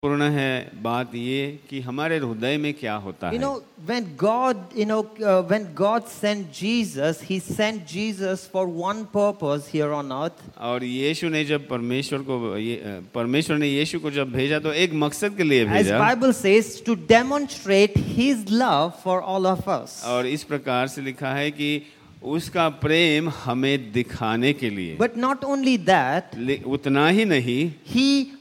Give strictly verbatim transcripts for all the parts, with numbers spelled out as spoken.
पूर्ण है बात ये कि हमारे हृदय में क्या होता You है। know, when God, you know, uh, when God sent Jesus, He sent Jesus for one purpose here on earth. और यीशु ने जब परमेश्वर को ये परमेश्वर ने यीशु को जब भेजा तो एक मकसद के लिए As भेजा, Bible says, to demonstrate His love for all of us. और इस प्रकार से लिखा है कि उसका प्रेम हमें दिखाने के लिए। But not only that, ले- उतना ही नहीं, He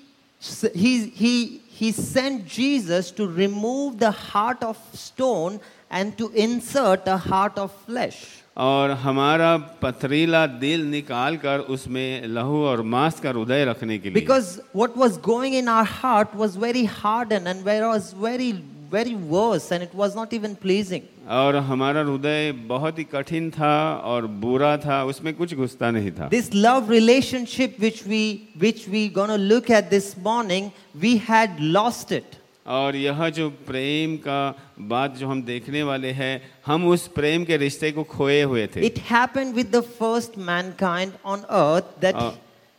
He He He sent Jesus to remove the heart of stone and to insert a heart of flesh. और हमारा पथरीला दिल निकाल कर उसमें लहू और मांस का हृदय रखने के लिए। Because what was going in our heart was very hardened and was very, very worse, and it was not even pleasing. और हमारा हृदय बहुत ही कठिन था और बुरा था, उसमें कुछ घुसता नहीं था। This love relationship which we which we gonna look at this morning, we had lost it. और यह जो प्रेम का बात जो हम देखने वाले हैं, हम उस प्रेम के रिश्ते को खोए हुए थे। It happened with the first mankind on earth that अ,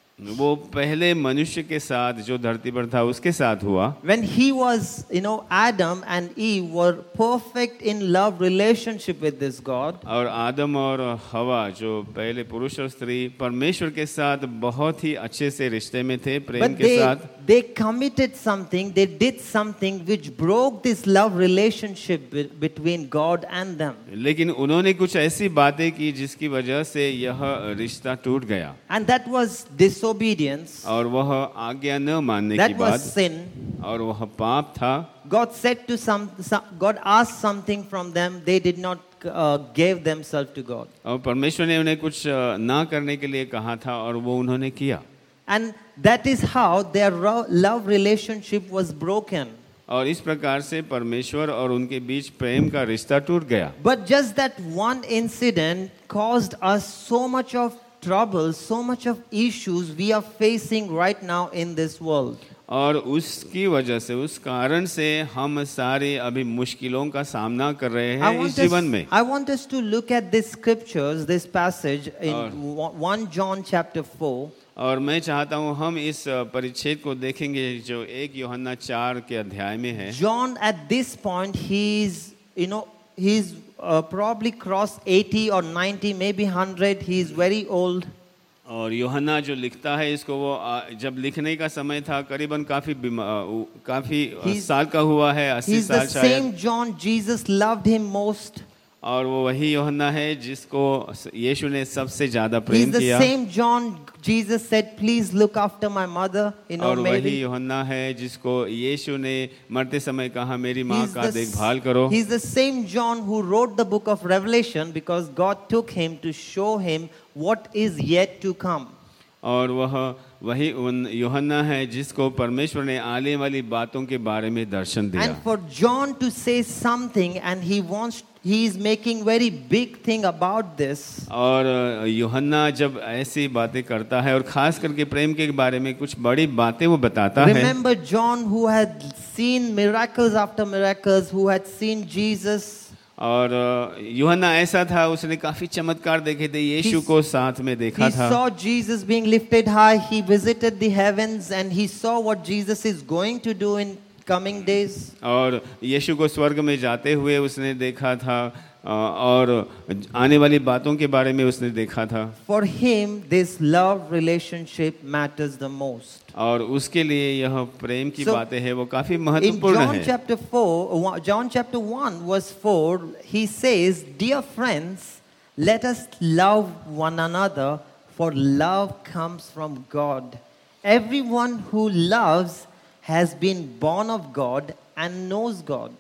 वो पहले मनुष्य के साथ जो धरती पर था उसके साथ हुआ। when he was, you know, Adam and Eve were perfect in love relationship with this God. और आदम और हवा जो पहले पुरुष और स्त्री परमेश्वर के साथ बहुत ही अच्छे से रिश्ते में थे, प्रेम But के they, साथ, they committed something, they did something which broke this love relationship be- between God and them. लेकिन उन्होंने कुछ ऐसी बातें की जिसकी वजह से यह रिश्ता टूट गया। And that was disobedience. और वह आज्ञा न मानने की That बात, was sin. और वह पाप था। God said to some, some God asked something from them, they did not uh, give themselves to God. और परमेश्वर ने उन्हें कुछ अ, ना करने के लिए कहा था और वो उन्होंने किया। And that is how their ro- love relationship was broken. और इस प्रकार से परमेश्वर और उनके बीच प्रेम का रिश्ता टूट गया। But just that one incident caused us so much of trouble, so much of issues we are facing right now in this world. और उसकी वजह से, उस कारण से हम सारे अभी मुश्किलों का सामना कर रहे I हैं want, इस जीवन में। us, I want us to look at this scriptures, this passage in और- First John chapter four. और मैं चाहता हूँ हम इस अ, परिच्छेद को देखेंगे जो एक यूहन्ना चार के अध्याय में है। John at this point, he's, you know, he's uh, probably crossed eighty or ninety, maybe one hundred. He's very old. और यूहन्ना जो लिखता है इसको, वो आ, जब लिखने का समय था करीबन काफी बीमा- आ, उ- काफी आ, He's- साल का हुआ है, अस्सी He's the साल शायद। same John Jesus loved him most. और वो वही यूहन्ना है जिसको यीशु ने सबसे ज्यादा He's प्रेम the किया। same John Jesus said, please look after my mother. You know, और वही maybe. यूहन्ना है जिसको यीशु ने मरते समय कहा, मेरी माँ He's का the, देखभाल करो। he's the same John who wrote the book of Revelation because God took him to show him what is yet to come. और वह वही उन यूहन्ना है जिसको परमेश्वर ने आने वाली बातों के बारे में दर्शन दिया। And for John to say something, and he wants, he is making very big thing about this. और यूहन्ना जब ऐसी बातें करता है और खास करके प्रेम के बारे में कुछ बड़ी बातें वो बताता है। Remember John who had seen miracles after miracles, who had seen Jesus. और यूहन्ना ऐसा था, उसने काफी चमत्कार देखे थे, यीशु को साथ में देखा He था। saw Jesus being lifted high. He visited the heavens and he saw what Jesus is going to do in coming days. और यीशु को स्वर्ग में जाते हुए उसने देखा था, अ, और आने वाली बातों के बारे में उसने देखा था। For him, this love relationship matters the most. और उसके लिए यह प्रेम की So, बातें हैं वो काफी In महत्वपूर्ण John है। chapter four, John chapter one, verse four, he says, "Dear friends, let us love one another, for love comes from God. Everyone who loves has been born of God and knows God."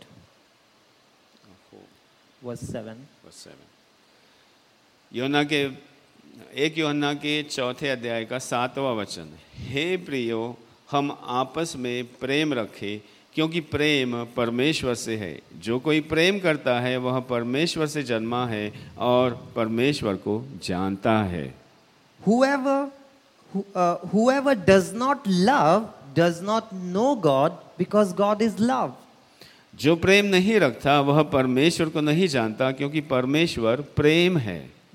Verse seven. यूहन्ना के एक यूहन्ना के चौथे अध्याय का सातवां वचन, हे प्रियो, हम आपस में प्रेम रखें क्योंकि प्रेम परमेश्वर से है। जो कोई प्रेम करता है वह परमेश्वर से जन्मा है और परमेश्वर को जानता है। Whoever, who, uh, whoever does not love does not know God, because God is love. जो प्रेम नहीं रखता वह परमेश्वर को नहीं जानता क्योंकि परमेश्वर प्रेम है।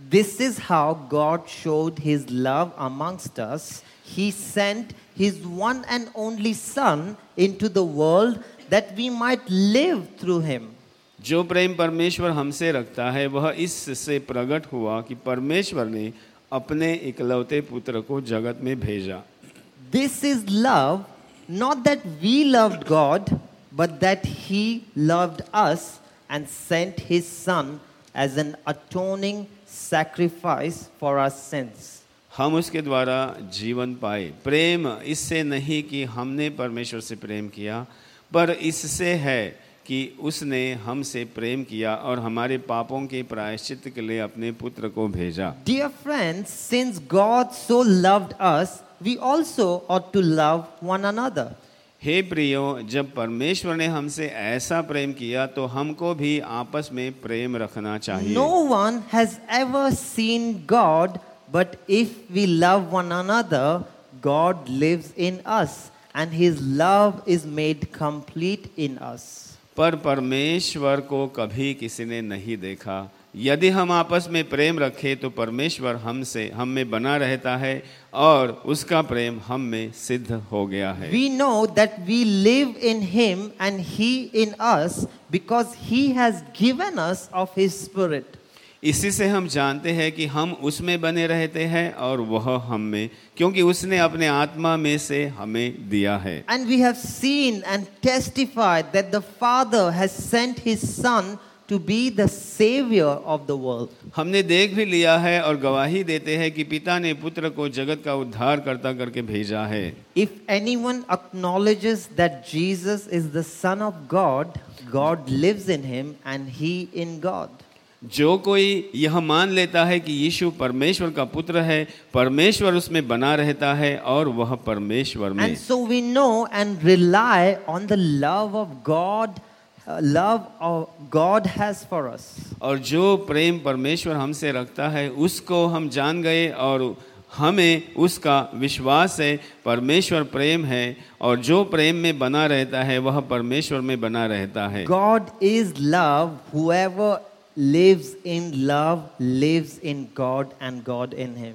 This is how God showed his love amongst us. He sent his one and only Son into the world that we might live through him. जो प्रेम परमेश्वर हमसे रखता है वह इससे प्रकट हुआ कि परमेश्वर ने अपने इकलौते पुत्र को जगत में भेजा. This is love, not that we loved God, but that he loved us and sent his Son as an atoning sacrifice for our sins. हम उसके द्वारा जीवन पाए. प्रेम इससे नहीं कि हमने परमेश्वर से प्रेम किया, पर इससे है कि उसने हमसे प्रेम किया और हमारे पापों के प्रायश्चित के लिए अपने पुत्र को भेजा. Dear friends, since God so loved us, we also ought to love one another. हे प्रियो, जब परमेश्वर ने हमसे ऐसा प्रेम किया तो हमको भी आपस में प्रेम रखना चाहिए. No one has ever seen God, but if we love one another, God lives in us, and his love is made complete in us. पर परमेश्वर को कभी किसी ने नहीं देखा. यदि हम आपस में प्रेम रखें तो परमेश्वर हमसे हम में बना रहता है और उसका प्रेम हम में सिद्ध हो गया है. We know that we live in him and he in us because he has given us of his spirit. इसी से हम जानते हैं कि हम उसमें बने रहते हैं और वह हम में, क्योंकि उसने अपने आत्मा में से हमें दिया है. And we have seen and testified that the Father has sent his Son to be the savior of the world. हमने देख भी लिया है और गवाही देते हैं कि पिता ने पुत्र को जगत का उद्धार करता करके भेजा है. If anyone acknowledges that Jesus is the Son of God, God lives in him and he in God. जो कोई यह मान लेता है कि यीशु परमेश्वर का पुत्र है, परमेश्वर उसमें बना रहता है और वह परमेश्वर में. And so we know and rely on the love of God, uh, love of God has for us. और जो प्रेम परमेश्वर हमसे रखता है उसको हम जान गए और हमें उसका विश्वास है. परमेश्वर प्रेम है और जो प्रेम में बना रहता है वह परमेश्वर में बना रहता है. God is love. Whoever lives in love lives in God and God in him.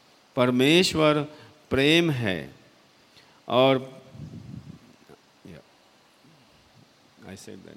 परमेश्वर प्रेम है और I said that.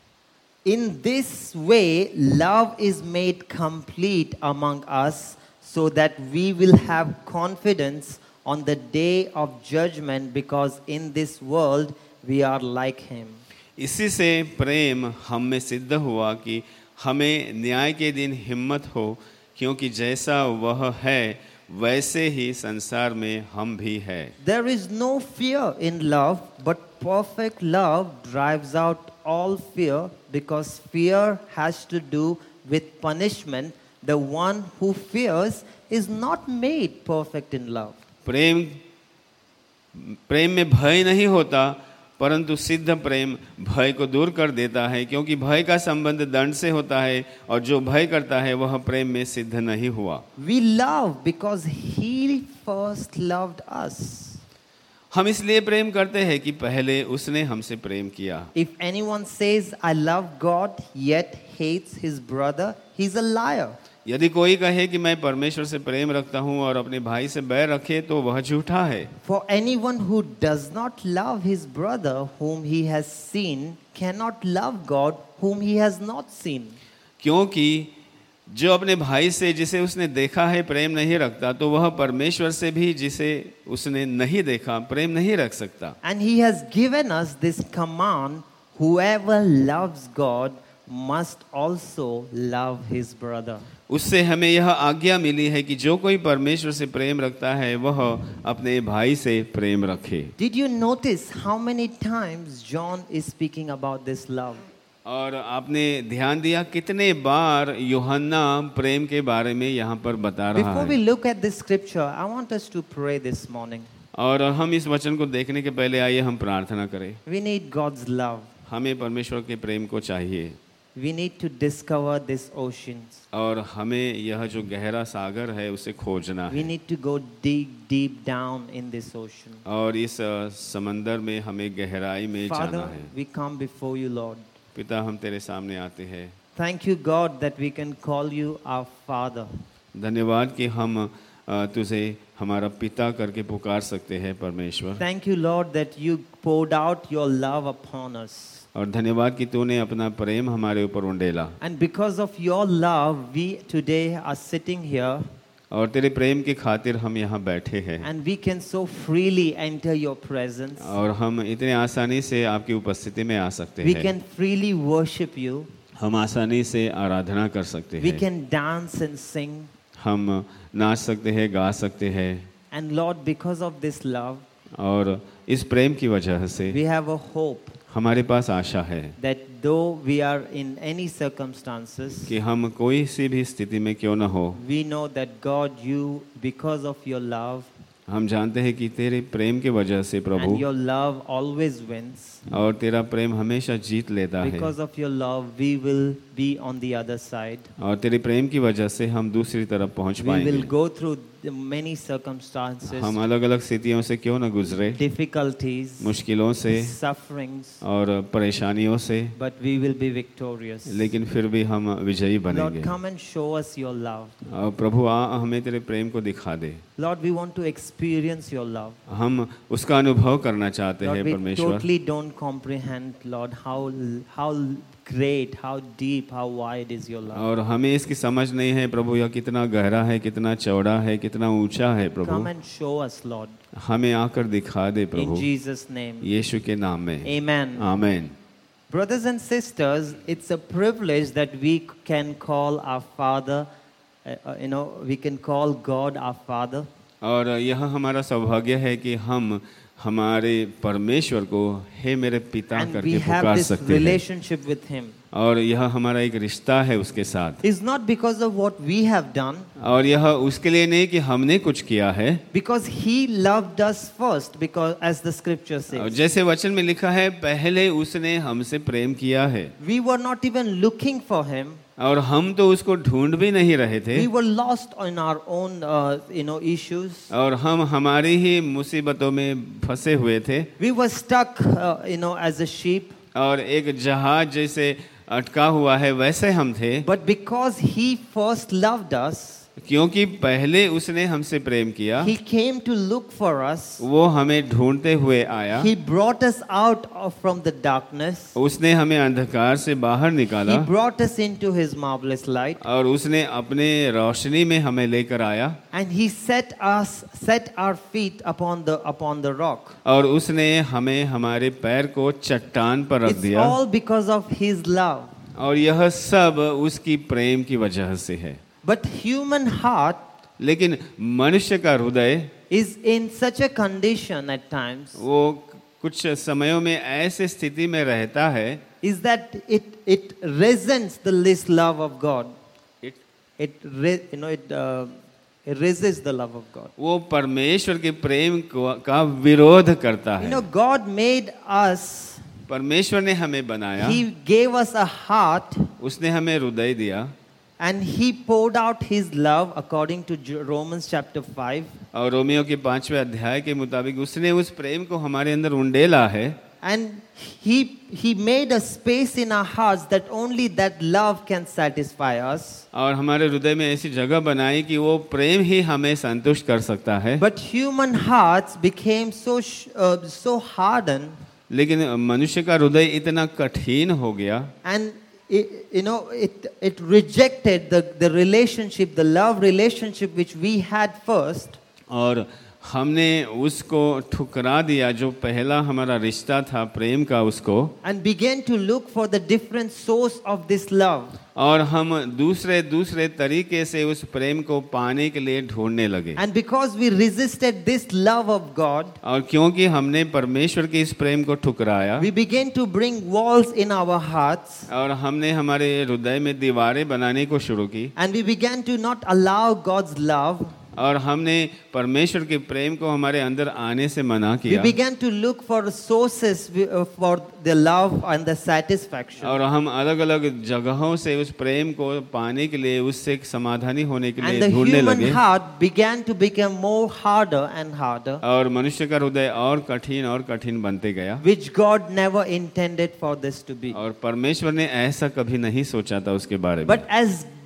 In this way, love is made complete among us so that we will have confidence on the day of judgment, because in this world we are like him. इसी से प्रेम हम में सिद्ध हुआ कि हमें न्याय के दिन हिम्मत हो, क्योंकि जैसा वह है वैसे ही संसार में हम भी हैं. There is no fear in love, but perfect love drives out all fear, because fear has to do with punishment. The one who fears is not made perfect in love. प्रेम प्रेम में भय नहीं होता, परंतु सिद्ध प्रेम भय को दूर कर देता है, क्योंकि भय का संबंध दंड से होता है और जो भय करता है वह प्रेम में सिद्ध नहीं हुआ. We love because he first loved us. हम इसलिए प्रेम करते हैं कि पहले उसने हमसे प्रेम किया. If anyone says, I love God, yet hates his brother, he's a liar. यदि कोई कहे कि मैं परमेश्वर से प्रेम रखता हूँ और अपने भाई से बैर रखे तो वह झूठा है. For anyone who does not love his brother whom he has seen cannot love God whom he has not seen. क्योंकि जो अपने भाई से जिसे उसने देखा है प्रेम नहीं रखता, तो वह परमेश्वर से भी जिसे उसने नहीं देखा प्रेम नहीं रख सकता. And he has given us this command, whoever loves God must also love his brother. उससे हमें यह आज्ञा मिली है कि जो कोई परमेश्वर से प्रेम रखता है वह अपने भाई से प्रेम रखे. Did you notice how many times John is speaking about this love? और आपने ध्यान दिया कितने बार यूहन्ना प्रेम के बारे में यहाँ पर बता रहा Before है. we look at this scripture, I want us to pray this morning. और हम इस वचन को देखने के पहले आइए हम प्रार्थना करें. We need God's love. हमें परमेश्वर के प्रेम को चाहिए We need to discover these oceans. और हमें यह जो गहरा सागर है उसे खोजना We है. need to go deep, deep down in this ocean. और इस अ, समंदर में हमें गहराई में जाना Father, है. we come before you, Lord. पिता, हम तेरे सामने आते हैं. Thank you, God, that we can call you our Father. धन्यवाद कि हम अ, तुझे हमारा पिता करके पुकार सकते हैं परमेश्वर। Thank you, Lord, that you poured out your love upon us. और धन्यवाद कि तूने अपना प्रेम हमारे ऊपर उंडेला, And because of your love, we today are sitting here और तेरे प्रेम की खातिर हम यहाँ बैठे हैं, and we can so freely enter your presence. और हम इतने आसानी से आपकी उपस्थिति में आ सकते We हैं। can freely worship you. हम आसानी से आराधना कर सकते We हैं, can dance and sing. हम नाच सकते हैं, गा सकते हैं। And Lord, because of this love, और इस प्रेम की वजह से we have a hope हमारे पास आशा है that though we are in any circumstances, कि हम कोई सी भी स्थिति में क्यों न हो, we know that God, you, because of your love, हम जानते हैं कि तेरे प्रेम की वजह से प्रभु, and your love always wins. और तेरा प्रेम हमेशा जीत लेता है, Because of your love, we will be on the other side. और तेरे प्रेम की वजह से हम दूसरी तरफ पहुंच We will पाएंगे। go through the many circumstances, हम अलग अलग स्थितियों से क्यों न गुजरे, difficulties, मुश्किलों से sufferings, और परेशानियों से, but we will be victorious. लेकिन फिर भी हम विजयी Lord, बनेंगे। come and show us your love. और प्रभु आ हमें तेरे प्रेम को दिखा दे। Lord, we want to experience your love. हम उसका अनुभव करना चाहते Lord, हैं we परमेश्वर। totally don't comprehend, Lord, how how great, how deep, how wide is your love. और हमें इसकी समझ नहीं है प्रभु, यह कितना गहरा है, कितना चौड़ा है, कितना ऊंचा है Come Prabhu. and show us, Lord. हमें आकर दिखा दे In प्रभु, Jesus' name. यीशु के नाम में, Amen. आमीन। Brothers and sisters, it's a privilege that we can call our Father, uh, uh, you know, we can call God our Father. और यह हमारा सौभाग्य है कि हम हमारे परमेश्वर को हे मेरे पिता And करके we have पुकार this सकते हैं, relationship with Him. और यह हमारा एक रिश्ता है उसके साथ। It's not because of what we have done, और यह उसके लिए नहीं कि हमने कुछ किया है, because He loved us first, because as the scripture और says. जैसे वचन में लिखा है, पहले उसने हमसे प्रेम किया है, We were not even looking for Him. और हम तो उसको ढूंढ भी नहीं रहे थे, We were lost in our own, uh, you know, issues. और हम हमारी ही मुसीबतों में फंसे हुए थे, We were stuck, uh, you know, as a sheep. और एक जहाज जैसे अटका हुआ है वैसे हम थे। But because He first loved us, क्योंकि पहले उसने हमसे प्रेम किया, He came to look for us. वो हमें ढूंढते हुए आया, He brought us out of, from the darkness. उसने हमें अंधकार से बाहर He निकाला, brought us into His marvelous light. और उसने अपने रोशनी में हमें लेकर आया, And He set us, set our feet upon the, upon the rock. और उसने हमें हमारे पैर को चट्टान पर रख It's दिया, all because of His love. और यह सब उसकी प्रेम की वजह से है। But human heart लेकिन मनुष्य का हृदय is in such a condition at times, वो कुछ समयों में ऐसे स्थिति में रहता है, is that it, it resents the this love of God. it- It, re, you know, it, uh, it resists the love of God. वो परमेश्वर के प्रेम को का विरोध करता You है। know, God made us, परमेश्वर ने हमें बनाया, He gave us a heart, उसने हमें हृदय दिया, and He poured out His love according to J- Romans chapter five. और रोमियो के पांचवें अध्याय के मुताबिक उसने उस प्रेम को हमारे अंदर उंडेला है, And he, he made a space in our hearts that only that love can satisfy us. और हमारे हृदय में ऐसी जगह बनाई कि वो प्रेम ही हमें संतुष्ट कर सकता है। But human hearts became so, sh- uh, so hardened, लेकिन मनुष्य का हृदय इतना कठिन हो गया, and it, you know, it, it rejected the, the relationship, the love relationship which we had first. और हमने उसको ठुकरा दिया जो पहला हमारा रिश्ता था प्रेम का उसको, And began to look for the different source of this love. और हम दूसरे दूसरे तरीके से उस प्रेम को पाने के लिए ढूंढने लगे। And because we resisted this love of God, और क्योंकि हमने परमेश्वर के इस प्रेम को ठुकराया, we began to bring walls in our hearts, और हमने हमारे हृदय में दीवारें बनाने को शुरू की, and we began to not allow God's love. और हमने परमेश्वर के प्रेम को हमारे अंदर आने से मना We किया, began to look for sources uh, for the love and the satisfaction. और हम अलग अलग जगहों से उस प्रेम को पाने के लिए, उससे समाधानी होने के And लिए the ढूंढने human लगे, heart began to become more harder and harder, और मनुष्य का हृदय और कठिन और कठिन बनते गया, which God never intended for this to be. और परमेश्वर ने ऐसा कभी नहीं सोचा था उसके बारे में। But as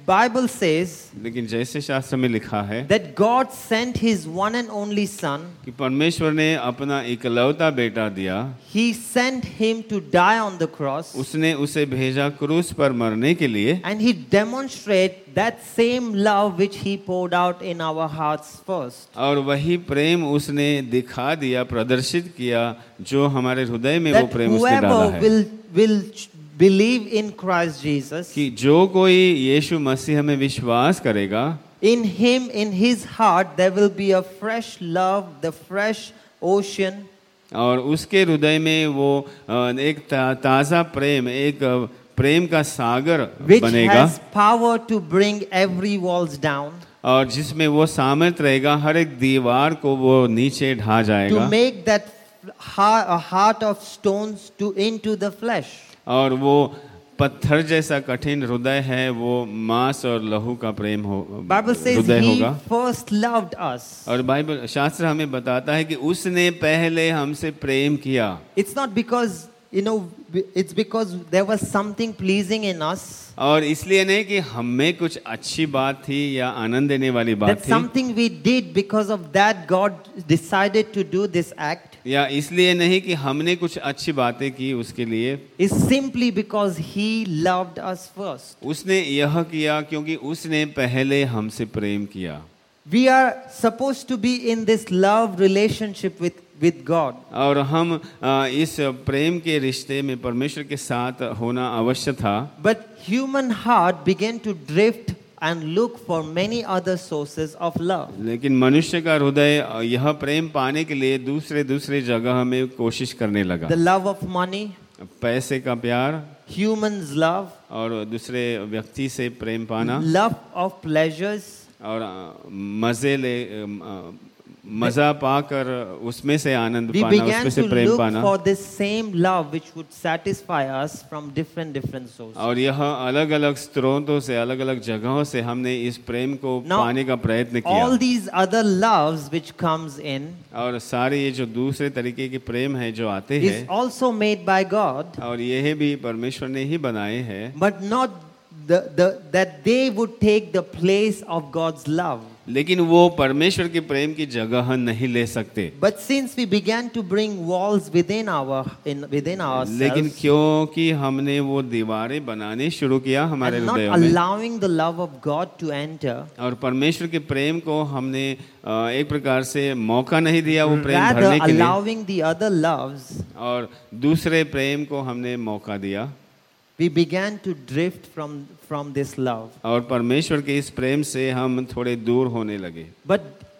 Bible says लेकिन जैसे शास्त्र में लिखा है that God sent His one and only Son. कि परमेश्वर ने अपना इकलौता बेटा दिया, He sent Him to die on the cross, उसने उसे भेजा क्रूस पर मरने के लिए, and He demonstrated that same love which He poured out in our hearts first. और वही प्रेम उसने दिखा दिया, प्रदर्शित किया जो हमारे हृदय में वो That प्रेम उसने डाला whoever है will will believe in Christ Jesus, कि जो कोई यीशु मसीह में विश्वास करेगा, in Him, in His heart, there will be a fresh love, the fresh ocean. और उसके हृदय में वो अ, एक ता, ताज़ा प्रेम, एक अ, प्रेम का सागर Which बनेगा, has power to bring every walls down, और जिसमें वो सामर्थ रहेगा हर एक दीवार को वो नीचे ढा to जाएगा, make that heart, a heart of stones to into the flesh. और वो पत्थर जैसा कठिन हृदय है वो मांस और लहू का प्रेम हो Bible says हृदय He होगा। first loved us. और बाइबल शास्त्र हमें बताता है कि उसने पहले हमसे प्रेम किया। It's not because, you know, it's because there was something pleasing in us, और इसलिए नहीं कि हम में कुछ अच्छी बात थी या आनंद देने वाली बात that थी, something we did, because of that God decided to do this act. या इसलिए नहीं कि हमने कुछ अच्छी बातें की उसके लिए, Is simply because He loved us first. उसने यह किया क्योंकि उसने पहले हमसे प्रेम किया। We are supposed to be in this love relationship with, with God. और हम अ, इस प्रेम के रिश्ते में परमेश्वर के साथ होना अवश्य था, But human heart began to drift and look for many other sources of love. लेकिन मनुष्य का हृदय अ, यह प्रेम पाने के लिए दूसरे दूसरे जगह में कोशिश करने लगा। The love of money, पैसे का प्यार humans' love, और दूसरे व्यक्ति से प्रेम पाना, love of pleasures, और अ, मजे ले अ, मजा पाकर उसमें से आनंद we पाना, began उसमें से to प्रेम look पाना, for this same love which would satisfy us from different different sources. और यह अलग अलग स्रोतों से अलग अलग जगहों से हमने इस प्रेम को Now, पाने का प्रयत्न किया। all these other loves which comes in और सारे ये जो दूसरे तरीके के प्रेम है जो आते is हैं, also made by God, और यह भी परमेश्वर ने ही बनाए हैं, but not the, the that they would take the place of God's love. लेकिन वो परमेश्वर के प्रेम की जगह नहीं ले सकते। But since we began to bring walls within our in within लेकिन ourselves, क्योंकि हमने वो दीवारें बनाने शुरू किया हमारे and not हृदयों में, allowing the love of God to enter, और परमेश्वर के प्रेम को हमने अ, एक प्रकार से मौका नहीं दिया वो प्रेम rather भरने के लिए, allowing the other loves, और दूसरे प्रेम को हमने मौका दिया, we began to drift from from this love. और परमेश्वर के इस प्रेम से हम थोड़े दूर होने लगे। But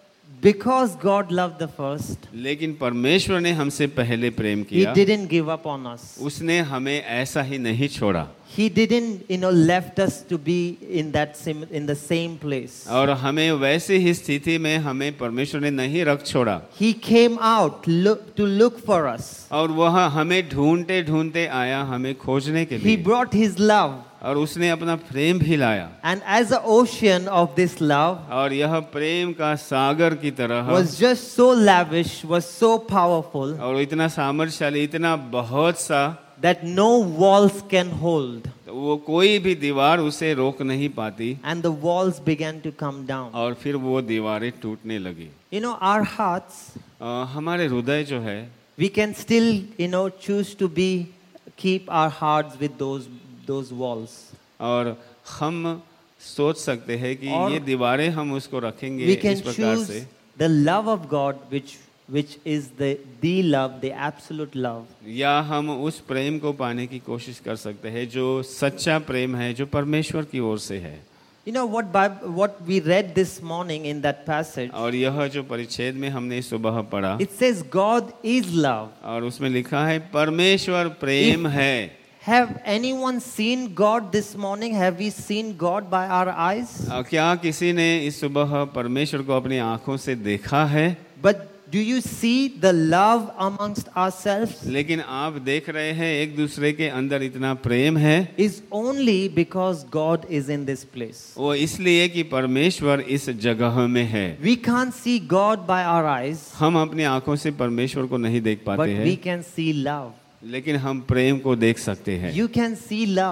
because God loved the first, लेकिन परमेश्वर ने हमसे पहले प्रेम He किया, didn't give up on us. उसने हमें ऐसा ही नहीं छोड़ा, He didn't, you know, left us to be in that sim, in the same place. और हमें वैसे ही स्थिति में हमें परमेश्वर ने नहीं रख छोड़ा, He came out look, to look for us. और वह हमें ढूंढते ढूंढते आया हमें खोजने के He लिए, brought His love, और उसने अपना प्रेम भी लाया, and as the ocean of this love और यह प्रेम का सागर की तरह, was just so lavish, was so powerful, और इतना सामर्थ्यशाली, इतना बहुत सा, that no walls can hold, वो कोई भी दीवार उसे रोक नहीं पाती, and the walls began to come down. और फिर वो दीवारें टूटने लगी। You know, our hearts, अ, हमारे हृदय जो है, we can still, you know, choose to be, keep our hearts with those those walls. और हम सोच सकते हैं कि और ये दीवारें हम उसको रखेंगे We इस can प्रकार choose से, the love of God, which which is the the love, the absolute love. या हम उस प्रेम को पाने की कोशिश कर सकते हैं जो सच्चा प्रेम है, जो परमेश्वर की ओर से है। You know what Bible, what we read this morning in that passage? और यह जो परिच्छेद में हमने सुबह पढ़ा, It says God is love. और उसमें लिखा है परमेश्वर प्रेम है। Have anyone seen God this morning? Have we seen God by our eyes? अ, क्या किसी ने इस सुबह परमेश्वर को अपनी आंखों से देखा है? But do you see the love amongst ourselves? लेकिन आप देख रहे हैं एक दूसरे के अंदर इतना प्रेम है, Is only because God is in this place. वो इसलिए कि परमेश्वर इस जगह में है। We can't see God by our eyes, हम अपनी आंखों से परमेश्वर को नहीं देख but पाते we हैं, can see love. लेकिन हम प्रेम को देख सकते हैं। You can see love.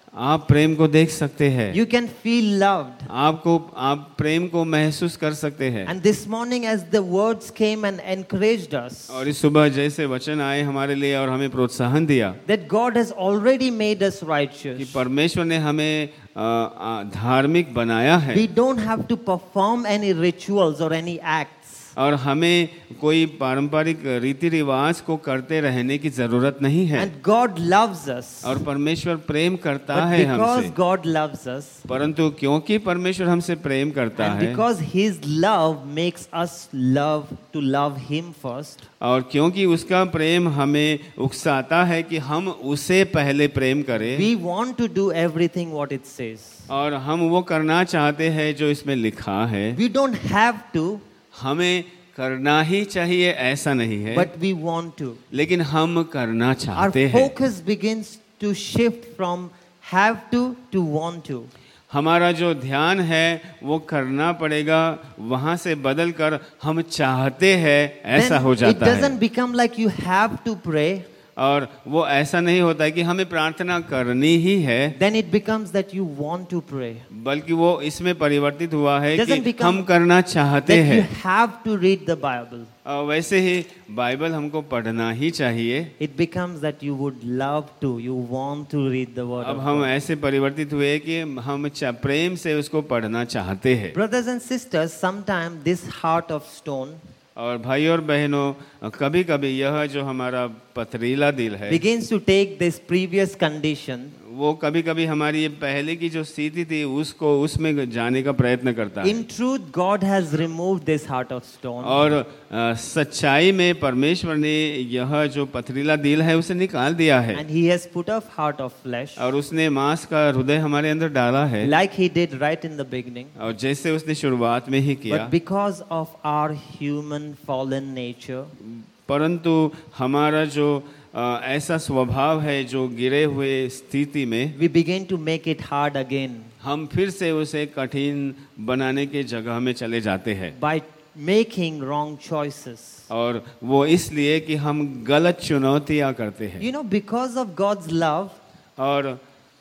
आप प्रेम को देख सकते हैं, You can feel loved. आपको आप प्रेम को महसूस कर सकते हैं। And this morning, as the words came and encouraged us, और इस सुबह जैसे वचन आए हमारे लिए और हमें प्रोत्साहन दिया that God has already made us कि righteous. परमेश्वर ने हमें अ, अ, धार्मिक बनाया है We don't have to perform any rituals or any acts. और हमें कोई पारंपरिक रीति रिवाज को करते रहने की जरूरत नहीं है। And God loves us. और परमेश्वर प्रेम करता But है because हमसे, God loves us, परंतु क्योंकि परमेश्वर हमसे प्रेम करता and है because His love makes us love to love Him first, और क्योंकि उसका प्रेम हमें उकसाता है कि हम उसे पहले प्रेम करें, we want to do everything what it says. और हम वो करना चाहते हैं जो इसमें लिखा है। We don't have to, हमें करना ही चाहिए ऐसा नहीं है, but we want to. लेकिन हम करना Our चाहते हैं। focus begins to shift from have to to want to. हमारा जो ध्यान है वो करना पड़ेगा, वहां से बदल कर हम चाहते हैं ऐसा Then हो it जाता है। doesn't become like you have to pray. और वो ऐसा नहीं होता है कि हमें प्रार्थना करनी ही है, Then it becomes that you want to pray. बल्कि वो इसमें परिवर्तित हुआ है Doesn't कि become हम करना चाहते That you हैं। have to read the Bible. और वैसे ही बाइबल हमको पढ़ना ही चाहिए। It becomes that you would love to, you want to read the word अब of हम God. ऐसे परिवर्तित हुए कि हम चा- प्रेम से उसको पढ़ना चाहते हैं। Brothers and sisters, sometimes this heart of stone और भाई और बहनों, कभी कभी यह जो हमारा पथरीला दिल है begins to take this previous condition वो कभी कभी हमारी ये पहले की जो स्थिति थी उसको उसमें जाने का प्रयत्न करता है। In truth, God has removed this heart of stone. और अ, सच्चाई में परमेश्वर ने यह जो पथरीला दिल है उसे निकाल दिया है And He has put a heart of flesh, और उसने मांस का हृदय हमारे अंदर डाला है, like He did right in the beginning. और जैसे उसने शुरुआत में ही किया। But because of our human fallen nature, परंतु हमारा जो अ, ऐसा स्वभाव है जो गिरे हुए स्थिति में, we begin to make it hard again हम फिर से उसे कठिन बनाने के जगह में चले जाते हैं। by making wrong choices. और वो इसलिए कि हम गलत चुनौतियां करते हैं। You know, because of God's love, और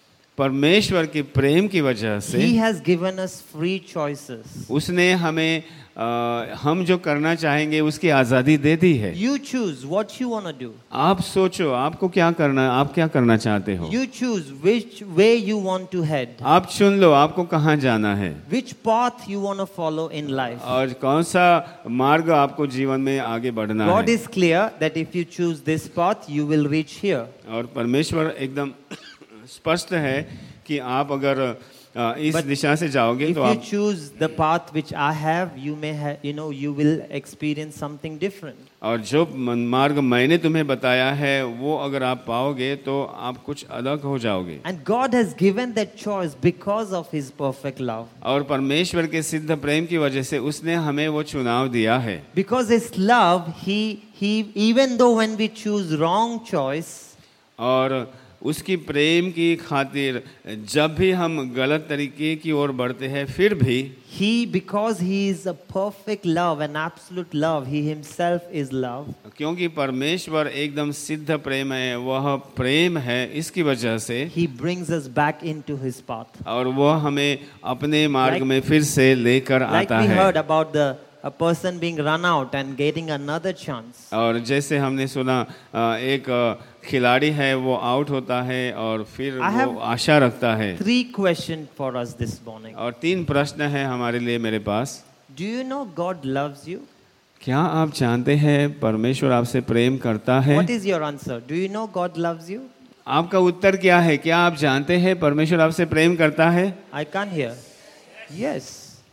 परमेश्वर के प्रेम की वजह से He has given us free choices. उसने हमें अ, हम जो करना चाहेंगे उसकी आज़ादी दे दी है। You choose what you want to do. आप सोचो आपको क्या करना है, आप क्या करना चाहते हो। You choose which way you want to head, आप चुन लो आपको कहाँ जाना है which path you want to follow in life. और कौन सा मार्ग आपको जीवन में आगे बढ़ना God है। is clear that if you choose this path, you will reach here. और परमेश्वर एकदम स्पष्ट है कि आप अगर अ, इस But दिशा से जाओगे If तो you आप choose the path which I have, you may have, you know, you will experience something different. और जो मन- मार्ग मैंने तुम्हें बताया है वो अगर आप पाओगे तो आप कुछ अलग हो जाओगे। And God has given that choice because of His perfect love. और परमेश्वर के सिद्ध प्रेम की वजह से उसने हमें वो चुनाव दिया है। Because His love, He, He, even though when we choose wrong choice, और उसकी प्रेम की खातिर जब भी हम गलत तरीके की ओर बढ़ते हैं फिर भी He, because He is a perfect love, an absolute love, He Himself is love. क्योंकि परमेश्वर एकदम सिद्ध प्रेम है, वह प्रेम है, इसकी वजह से He brings us back into His path. और वह हमें अपने मार्ग Like- में फिर से लेकर Like आता we है। heard about the a person being run out and getting another chance. और जैसे हमने सुना अ, एक अ, खिलाड़ी है वो आउट होता है और फिर I have वो आशा रखता है। Three questions for us this morning. और तीन प्रश्न है हमारे लिए मेरे पास। Do you know God loves you? क्या आप जानते हैं परमेश्वर आपसे प्रेम करता है? What is your answer? Do you know God loves you? आपका उत्तर क्या है? क्या आप जानते हैं परमेश्वर आपसे प्रेम करता है? I can't hear. Yes.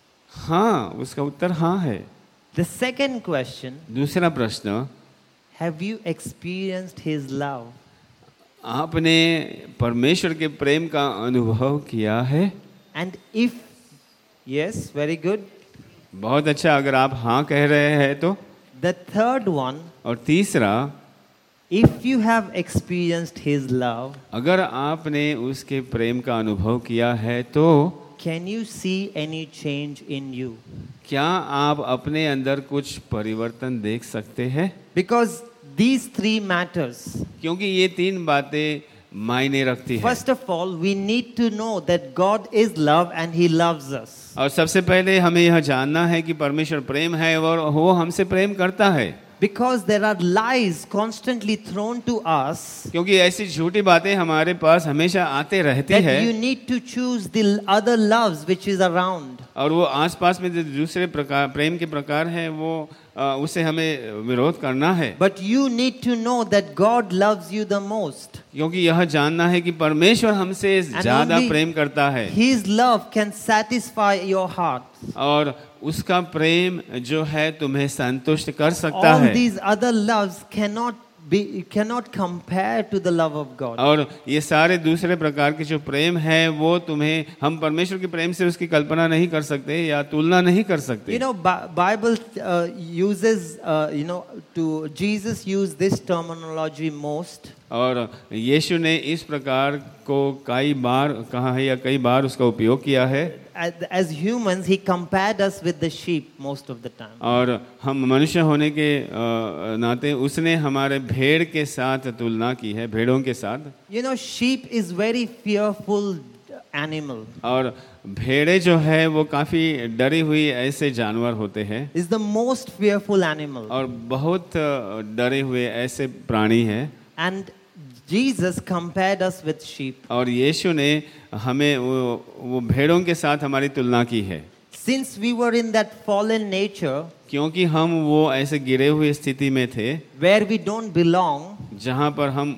हाँ, उसका उत्तर हाँ है। The second question, दूसरा प्रश्न, have you experienced His love? आपने परमेश्वर के प्रेम का अनुभव किया है? And if yes, very good. बहुत अच्छा, अगर आप हाँ कह रहे हैं तो। The third one, और तीसरा, if you have experienced His love, अगर आपने उसके प्रेम का अनुभव किया है तो can you see any change in you? क्या आप अपने अंदर कुछ परिवर्तन देख सकते हैं? Because these three matters. क्योंकि ये तीन बातें मायने रखती है। First of all, we need to know that God is love and He loves us. और सबसे पहले हमें यह जानना है कि परमेश्वर प्रेम है और वो हमसे प्रेम करता है। Because there are lies constantly thrown to us क्योंकि ऐसी झूठी बातें हमारे पास हमेशा आते रहती that है you need to choose the other loves which is around. और वो आसपास में जो दूसरे प्रकार प्रेम के प्रकार हैं वो आ, उसे हमें विरोध करना है। But you need to know that God loves you the most. क्योंकि यह जानना है कि परमेश्वर हमसे ज्यादा only प्रेम करता है His love can satisfy your heart. और उसका प्रेम जो है तुम्हें संतुष्ट कर सकता All है। these other loves cannot be cannot compare to the love of God. और ये सारे दूसरे प्रकार के जो प्रेम है वो तुम्हें हम परमेश्वर के प्रेम से उसकी कल्पना नहीं कर सकते या तुलना नहीं कर सकते। You know, Bi- Bible uh, uses, uh, you know, to Jesus used this terminology most. और यीशु ने इस प्रकार को कई बार कहा है या कई बार उसका उपयोग किया है। As, as humans, He compared us with the sheep most of the time. और हम मनुष्य होने के अ, नाते उसने हमारे भेड़ के साथ तुलना की है, भेड़ों के साथ। You know, sheep is very fearful animal. और भेड़े जो है वो काफी डरी हुई ऐसे जानवर होते हैं। Is the most fearful animal. और बहुत अ, डरे हुए ऐसे प्राणी हैं। And Jesus compared us with sheep. और यीशु ने हमें वो, वो भेड़ों के साथ हमारी तुलना की है। Since we were in that fallen nature क्योंकि हम वो ऐसे गिरे हुए स्थिति में थे where we don't belong, जहाँ पर हम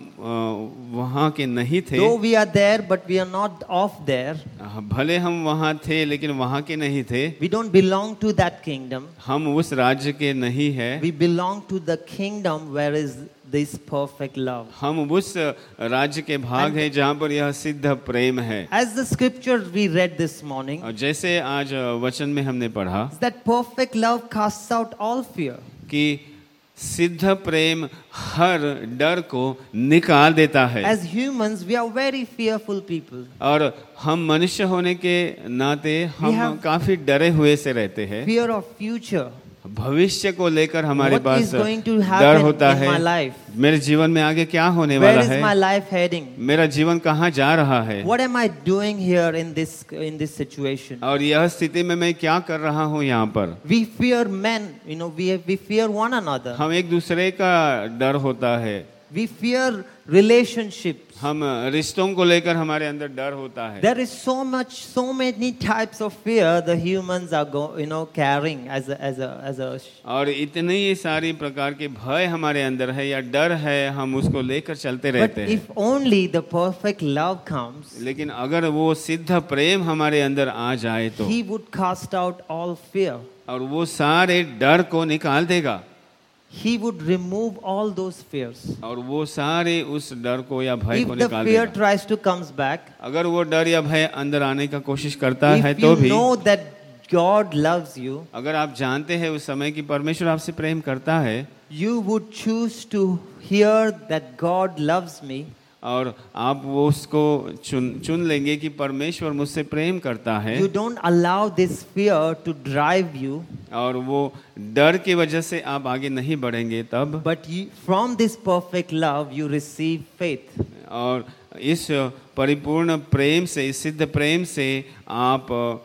अ, वहाँ के नहीं थे। though we are there but we are not of there, भले हम वहाँ थे लेकिन वहाँ के नहीं थे। we don't belong to that kingdom. हम उस राज्य के नहीं है। We belong to the kingdom where is this perfect love. हम उस राज्य के भाग हैं जहाँ पर यह सिद्ध प्रेम है। As the scripture we read this morning, और जैसे आज वचन में हमने पढ़ा that perfect love casts out all fear. कि सिद्ध प्रेम हर डर को निकाल देता है। As humans, we are very fearful people. और हम मनुष्य होने के नाते हम have काफी डरे हुए से रहते हैं। Fear of future. भविष्य को लेकर हमारे What pass is going to डर happen होता in है। my life? मेरे जीवन में आगे क्या होने Where वाला is है, my life heading? मेरा जीवन कहाँ जा रहा है, What am I doing here in this in this situation? और यह स्थिति में मैं क्या कर रहा हूँ यहाँ पर। We fear men, you know, we we fear one another. हम एक दूसरे का डर होता है। We fear relationships. हम रिश्तों को लेकर हमारे अंदर डर होता है। There is so much, so many types of fear the humans are go, you know, carrying as a, as a, as a. और इतनी सारी प्रकार के भय हमारे अंदर है या डर है, हम उसको लेकर चलते But रहते हैं। if only the perfect love comes, लेकिन अगर वो सिद्ध प्रेम हमारे अंदर आ जाए तो He would cast out all fear. और वो सारे डर को निकाल देगा। He would remove all those fears. और वो सारे उस डर को या भय If को the निकाल fear देगा। tries to comes back, अगर वो डर या भय अंदर आने का कोशिश करता है if तो you भी, know that God loves you, अगर आप जानते हैं उस समय कि परमेश्वर आपसे प्रेम करता है, you would choose to hear that God loves me, और आप वो उसको चुन चुन लेंगे कि परमेश्वर मुझसे प्रेम करता है। you don't allow this fear to drive you, और वो डर की वजह से आप आगे नहीं बढ़ेंगे तब, but you, from this perfect love you receive faith. और इस परिपूर्ण प्रेम से, इस सिद्ध प्रेम से आप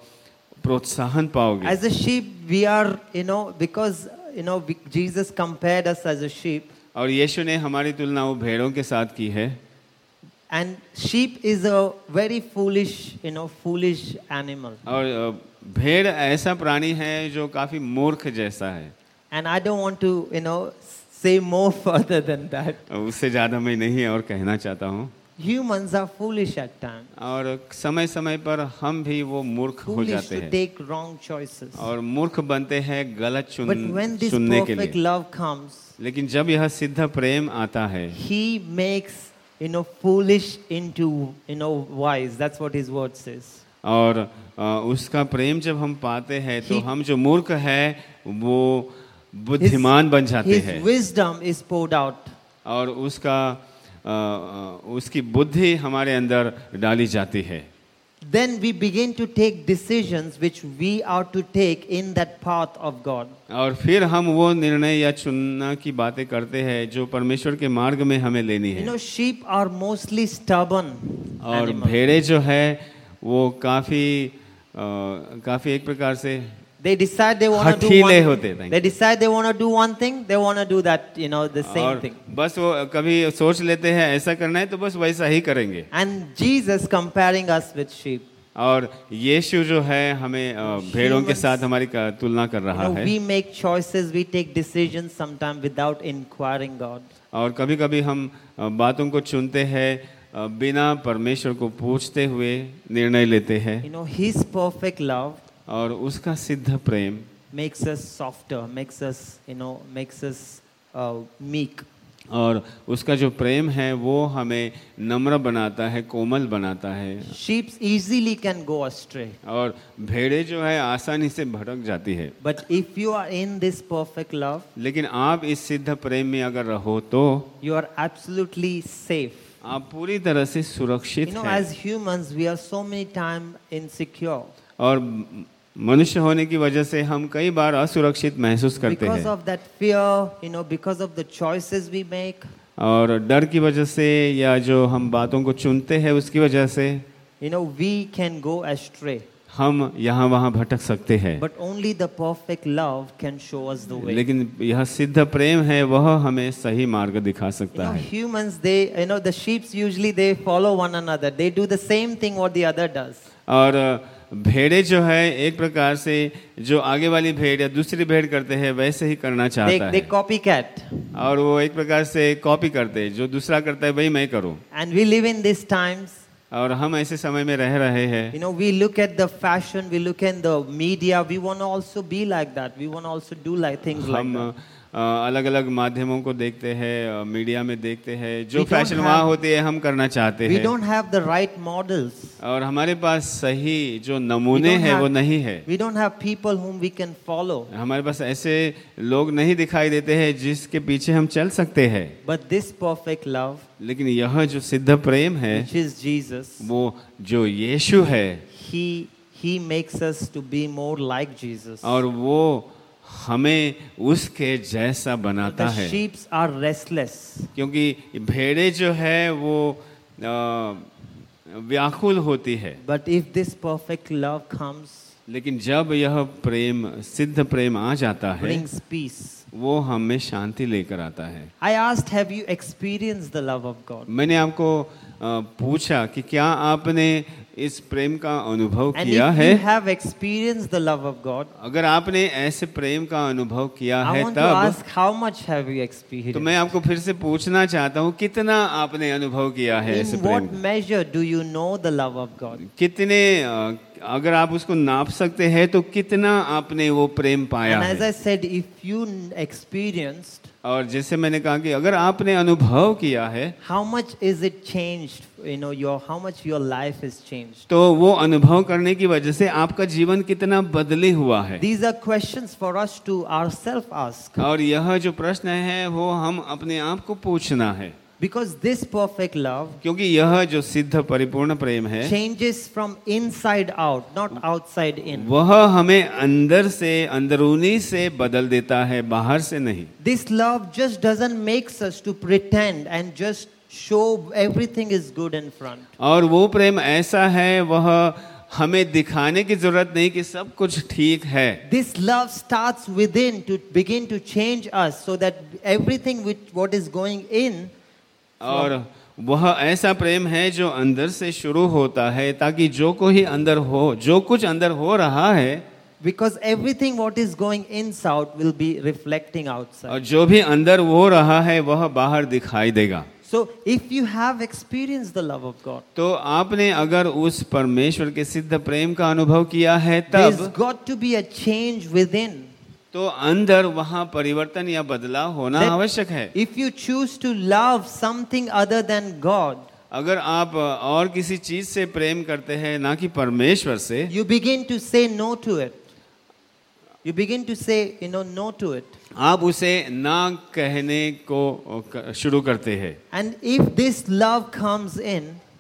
प्रोत्साहन पाओगे। As a sheep, we are, you know, because, you know, we, Jesus compared us as a sheep, और यीशु ने हमारी तुलना वो भेड़ों के साथ की है। and sheep is a very foolish, you know, foolish animal. और भेड़ ऐसा प्राणी है जो काफी मूर्ख जैसा है। And I don't want to, you know, say more further than that. उससे ज्यादा मैं नहीं और कहना चाहता हूँ। Humans are foolish at times. और समय समय पर हम भी वो मूर्ख हो Foolish जाते to हैं take wrong choices. और मूर्ख बनते हैं गलत चुन But when this चुनने के perfect लिए। love comes, लेकिन जब यह सिद्ध प्रेम आता है, He makes, you know, foolish into, you know, wise. That's what His word says. और आ, उसका प्रेम जब हम पाते हैं तो He- हम जो मूर्ख है वो बुद्धिमान बन जाते His हैं। wisdom is poured out. और उसका आ, आ, उसकी बुद्धि हमारे अंदर डाली जाती है। then we begin to take decisions which we are to take in that path of God. और फिर हम वो निर्णय या चुनना की बातें करते हैं जो परमेश्वर के मार्ग में हमें लेनी You है। know, sheep are mostly stubborn और animals. भेड़े जो है वो काफी अ, काफी एक प्रकार से They decide they want to do हठीले one. होते हैं। They decide they want to do one thing. They want to do that, you know, the same और thing. बस वो कभी सोच लेते हैं ऐसा करना है तो बस वैसा ही करेंगे। And Jesus comparing us with sheep. और यीशु जो है हमें अ, भेड़ों के साथ हमारी का- तुलना कर You रहा know, है। we make choices, we take decisions sometimes without inquiring God. और कभी कभी हम अ, बातों को चुनते हैं अ, बिना परमेश्वर को पूछते हुए निर्णय लेते हैं। You know, His perfect love और उसका सिद्ध प्रेम makes us softer, makes us, you know, makes us uh, meek. और उसका जो प्रेम है वो हमें नम्र बनाता है, कोमल बनाता है। Sheep easily can go astray. और भेड़े जो है आसानी से भटक जाती है। But if you are in this perfect love, लेकिन आप इस सिद्ध प्रेम में अगर रहो तो you are absolutely safe. आप पूरी तरह से You सुरक्षित know, हैं। as humans, we are so many times insecure और मनुष्य होने की वजह से हम कई बार असुरक्षित महसूस करते because हैं। of that fear, you know, because of the choices we make. और डर की वजह से या जो हम बातों को चुनते हैं उसकी वजह से You know, we can go astray. हम यहाँ वहाँ भटक सकते हैं। But only the perfect love can show us the way. लेकिन यह सिद्ध प्रेम है वह हमें सही मार्ग दिखा You सकता know, है। humans, they, you know, the sheep usually they follow one another. They do the same thing what the other does. और भेड़े जो है एक प्रकार से जो आगे वाली भेड़ या दूसरी भेड़ करते हैं वैसे ही करना They, चाहता they है। copycat. और वो एक प्रकार से कॉपी करते हैं, जो दूसरा करता है वही मैं करूं। And we live in these times. और हम ऐसे समय में रह रहे हैं। You know, we look at the fashion, we look at the media. We want to also be like that. We want to also do like things like हम that. अलग अलग माध्यमों को देखते हैं, अ, मीडिया में देखते हैं, जो We don't फैशन have- वहाँ होती है हम करना चाहते We हैं। don't have the right models. और हमारे पास सही जो We नमूने don't हैं वो have- नहीं है। We don't have people whom we can follow. हमारे पास ऐसे लोग नहीं दिखाई देते हैं जिसके पीछे हम चल सकते हैं। But this perfect love, लेकिन यह जो सिद्ध प्रेम है which is Jesus, वो जो यीशु है he he makes us to be more like Jesus. और वो हमें उसके जैसा बनाता The है। sheep are restless. क्योंकि भेड़े जो है वो अ, व्याकुल होती है। But if this perfect love comes, लेकिन जब यह प्रेम सिद्ध प्रेम आ जाता है brings peace. वो हमें शांति लेकर आता है। I asked, have you experienced the love of God? मैंने आपको अ, पूछा कि क्या आपने इस प्रेम का अनुभव And किया if है? you have experienced the love of God, अगर आपने ऐसे प्रेम का अनुभव किया I है want to तब ask, how much have you तो experienced? मैं आपको फिर से पूछना चाहता हूँ कितना आपने अनुभव किया है ऐसे In प्रेम what का? measure do you know the love of God? कितने अ, अगर आप उसको नाप सकते हैं तो कितना आपने वो प्रेम पाया And as है? I said, if you experienced, और जैसे मैंने कहा कि अगर आपने अनुभव किया है how much is it changed? You know, your how much your life is changed. तो वो अनुभव करने की वजह से आपका जीवन कितना बदले हुआ है। These are questions for us to ourselves ask. और यह जो प्रश्न है वो हम अपने आप को पूछना है, Because this perfect love क्योंकि यह जो सिद्ध परिपूर्ण प्रेम है changes from inside out, not outside in. वह हमें अंदर से अंदरूनी से बदल देता है, बाहर से नहीं। This love just doesn't makes us to pretend and just show everything is good in front. और वो प्रेम ऐसा है वह हमें दिखाने की जरूरत नहीं कि सब कुछ ठीक है। This love starts within to begin to change us so that everything which what is going in और वह ऐसा प्रेम है जो अंदर से शुरू होता है ताकि जो कोई अंदर हो, जो कुछ अंदर हो रहा है, because everything what is going inside will be reflecting outside. और जो भी अंदर हो रहा है वह बाहर दिखाई देगा। So if you have experienced the love of God, तो आपने अगर उस परमेश्वर के सिद्ध प्रेम का अनुभव किया है there's तब got to be a change within. तो अंदर वहाँ परिवर्तन या बदलाव होना That आवश्यक है। if you choose to love something other than God, अगर आप और किसी चीज से प्रेम करते हैं ना कि परमेश्वर से, you begin to say no to it. You begin to say, you know, no to it. आप उसे ना कहने को शुरू करते हैं। And if this love comes in,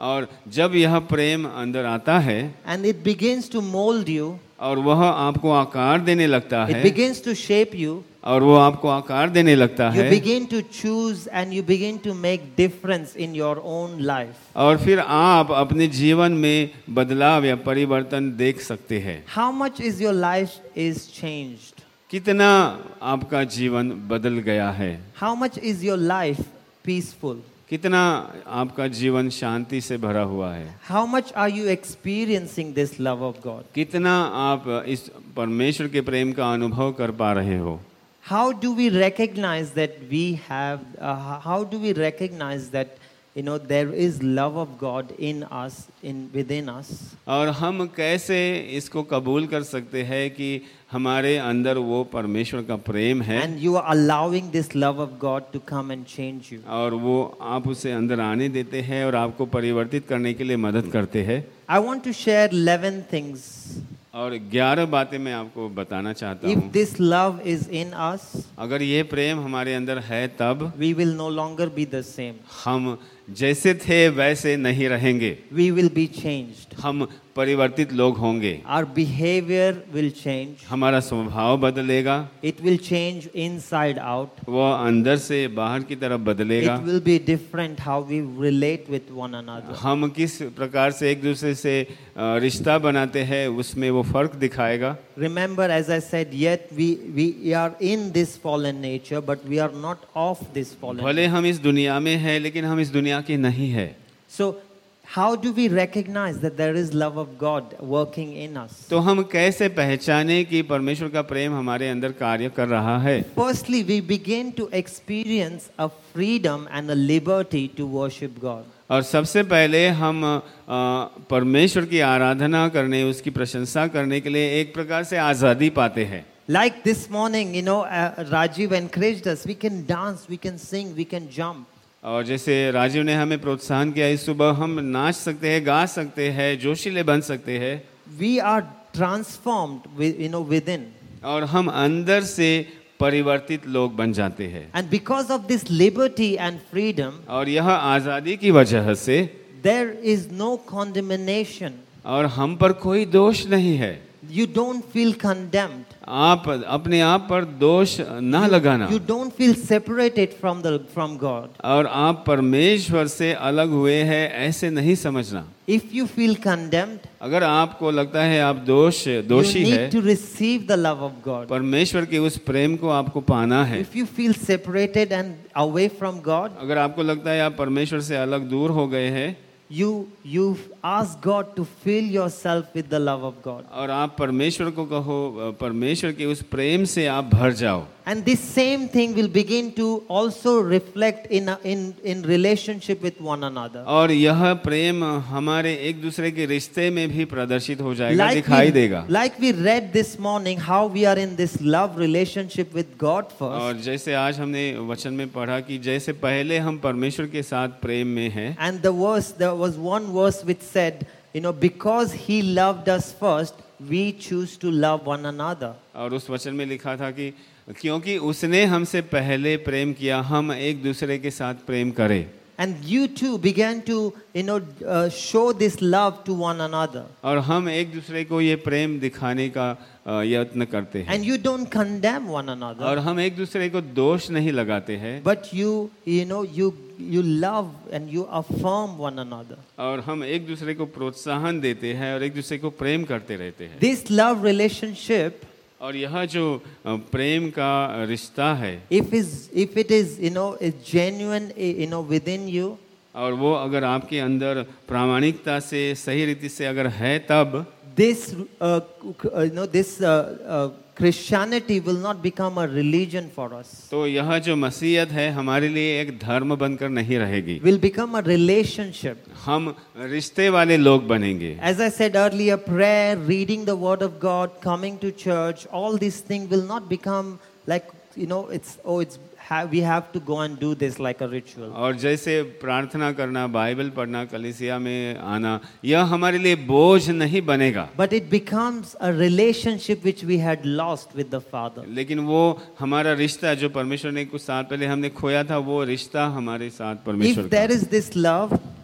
और जब यह प्रेम अंदर आता है and it begins to mold you, और वह आपको आकार देने लगता it है begins to shape you, और वो आपको आकार देने लगता you है begin to choose and you begin to make difference in your own life. और फिर आप अपने जीवन में बदलाव या परिवर्तन देख सकते हैं। How much is your life is changed? कितना आपका जीवन बदल गया है, How much is your life peaceful? कितना आपका जीवन शांति से भरा हुआ है, How much are you experiencing this love of God? कितना आप इस परमेश्वर के प्रेम का अनुभव कर पा रहे हो। How do we recognize that we have, uh, how do we recognize that, you know, there is love of God in us, in within us? और हम कैसे इसको कबूल कर सकते हैं कि हमारे अंदर वो परमेश्वर का प्रेम है And you are allowing this love of God to come and change you. और वो आप उसे अंदर आने देते हैं और आपको परिवर्तित करने के लिए मदद करते हैं। I want to share eleven things. और ग्यारह बातें मैं आपको बताना चाहता If हूँ। this love is in us, अगर ये प्रेम हमारे अंदर है तब we will no longer be the same. हम जैसे थे वैसे नहीं रहेंगे, We will be changed. हम परिवर्तित लोग होंगे, Our behavior will change. हमारा स्वभाव बदलेगा, It will change inside out. वो अंदर से बाहर की तरफ बदलेगा। It will be different how we relate with one another. हम किस प्रकार से एक दूसरे से अ, रिश्ता बनाते हैं उसमें वो फर्क दिखाएगा। Remember, as I said, yet we, we are in this fallen nature, but we are not of this fallen भले nature. हम इस दुनिया में हैं लेकिन हम इस दुनिया के नहीं है। So, how do we recognize that there is love of God working in us? तो हम कैसे पहचाने कि परमेश्वर का प्रेम हमारे अंदर कार्य कर रहा है? Firstly, we begin to experience a freedom and a liberty to worship God. और सबसे पहले हम अ, परमेश्वर की आराधना करने, उसकी प्रशंसा करने के लिए एक प्रकार से आज़ादी पाते हैं। Like this morning, you know, uh, Rajiv encouraged us. We can dance, we can sing, we can jump. और जैसे राजीव ने हमें प्रोत्साहन किया, इस सुबह हम नाच सकते हैं, गा सकते हैं, जोशीले बन सकते हैं We are transformed, with, you know, within. और हम अंदर से परिवर्तित लोग बन जाते हैं। And because of this liberty and freedom, और यह आज़ादी की वजह से there is no condemnation. और हम पर कोई दोष नहीं है। You don't feel condemned. आप अपने आप पर दोष ना लगाना You don't feel separated from the from God. और आप परमेश्वर से अलग हुए हैं ऐसे नहीं समझना। If you feel condemned, अगर आपको लगता है आप दोष you दोषी है, need to receive the love of God. परमेश्वर के उस प्रेम को आपको पाना है। If you feel separated and away from God, अगर आपको लगता है आप परमेश्वर से अलग दूर हो गए हैं you you ask God to fill yourself with the love of God. और आप परमेश्वर को कहो, परमेश्वर के उस प्रेम से आप भर जाओ। And this same thing will begin to also reflect in a, in in relationship with one another. और यह प्रेम हमारे एक दूसरे के रिश्ते में भी प्रदर्शित हो जाएगा, Like दिखाई we, देगा। like we read this morning, how we are in this love relationship with God first. और जैसे आज हमने वचन में पढ़ा कि जैसे पहले हम परमेश्वर के साथ प्रेम में हैं And the verse, there was one verse which said, you know, because He loved us first, we choose to love one another. और उस वचन में लिखा था कि क्योंकि उसने हमसे पहले प्रेम किया, हम एक दूसरे के साथ प्रेम करें। And you too began to, you know, uh, show this love to one another. और हम एक दूसरे को ये प्रेम दिखाने का अ, यत्न करते हैं। And you don't condemn one another, और हम एक दूसरे को दोष नहीं लगाते हैं but you, you know, you you love and you affirm one another. और हम एक दूसरे को प्रोत्साहन देते हैं और एक दूसरे को प्रेम करते रहते हैं। This love relationship, और यह जो अ, प्रेम का रिश्ता है, if is if it is, you know, is genuine, you know, within you, और वो अगर आपके अंदर प्रामाणिकता से सही रीति से अगर है तब this uh, uh, you know this uh, uh, Christianity will not become a religion for us. तो यह जो मसीहत है हमारे लिए एक धर्म बनकर नहीं रहेगी, Will become a relationship. हम रिश्ते वाले लोग बनेंगे। As I said earlier, prayer, reading the word of God, coming to church, all these things will not become like, you know, it's oh it's ha- we have to go and do this like a ritual. और जैसे प्रार्थना करना, Bible पढ़ना, कलीसिया में आना, यह हमारे लिए बोझ नहीं बनेगा, But it becomes a relationship which we had lost with the Father. लेकिन वो हमारा रिश्ता जो परमेश्वर ने कुछ साल पहले हमने खोया था, वो रिश्ता हमारे साथ परमेश्वर If there का। is this love,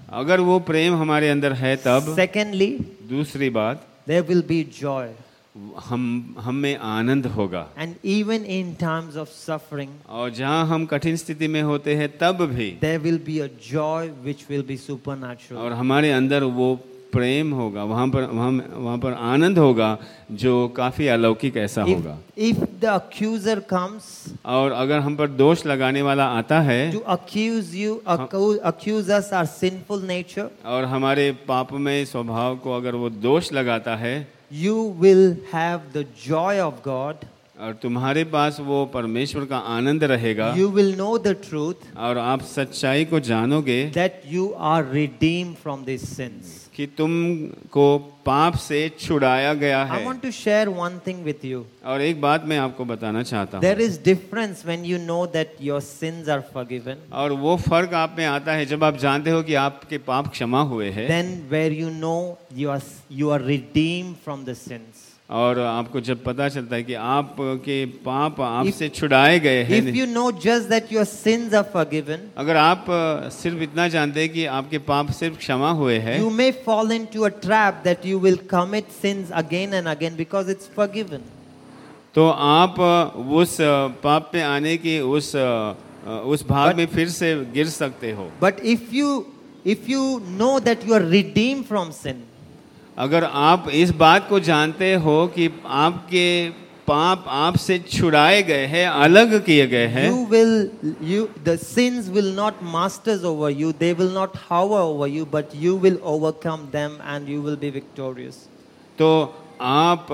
अगर वो प्रेम हमारे अंदर है तब Secondly, दूसरी बात, there will be joy. हम हम में आनंद होगा, And even in times of suffering, और जहाँ हम कठिन स्थिति में होते हैं तब भी there will be a joy which will be supernatural. और हमारे अंदर वो प्रेम होगा, वहाँ पर वहाँ वहाँ पर आनंद होगा जो काफी अलौकिक ऐसा If, होगा। if the accuser comes और अगर हम पर दोष लगाने वाला आता है to accuse you, accu- accuse us our sinful nature, और हमारे पाप में स्वभाव को अगर वो दोष लगाता है, you will have the joy of God. और तुम्हारे पास वो परमेश्वर का आनंद रहेगा, You will know the truth और आप सच्चाई को जानोगे that you are redeemed from these sins. कि तुमको पाप से छुड़ाया गया I है। want to share one thing with you. और एक बात मैं आपको बताना चाहता हूँ, There is difference when you know that your sins are forgiven, और वो फर्क आप में आता है जब आप जानते हो कि आपके पाप क्षमा हुए हैं, then where you know you are you are redeemed from the sins. और आपको जब पता चलता है कि आपके पाप आपसे छुड़ाए गए हैं। If you know just that your sins are forgiven, अगर आप सिर्फ इतना जानते हैं कि आपके पाप सिर्फ क्षमा हुए हैं, you may fall into a trap that you will commit sins again and again because it's forgiven. तो आप उस पाप पे आने की उस उस भाग में फिर से गिर सकते हो। But if you if you know that you are redeemed from sin, अगर आप इस बात को जानते हो कि आपके पाप आपसे छुड़ाए गए हैं, अलग किए गए हैं, you will you the sins will not masters over you, they will not hover over you, but you will overcome them and you will be victorious. तो आप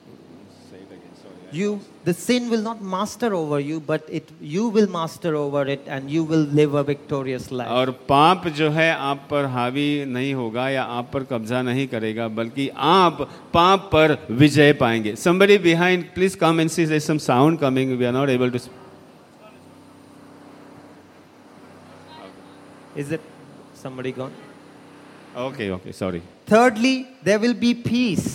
You the sin will not master over you, but it you will master over it and you will live a victorious life. और पाप जो है आप पर हावी नहीं होगा या आप पर कब्जा नहीं करेगा, बल्कि आप पाप पर विजय पाएंगे। Somebody behind, please come and see, there's some sound coming. We are not able to. Is it somebody gone? Okay, okay, sorry. Thirdly, there will be peace.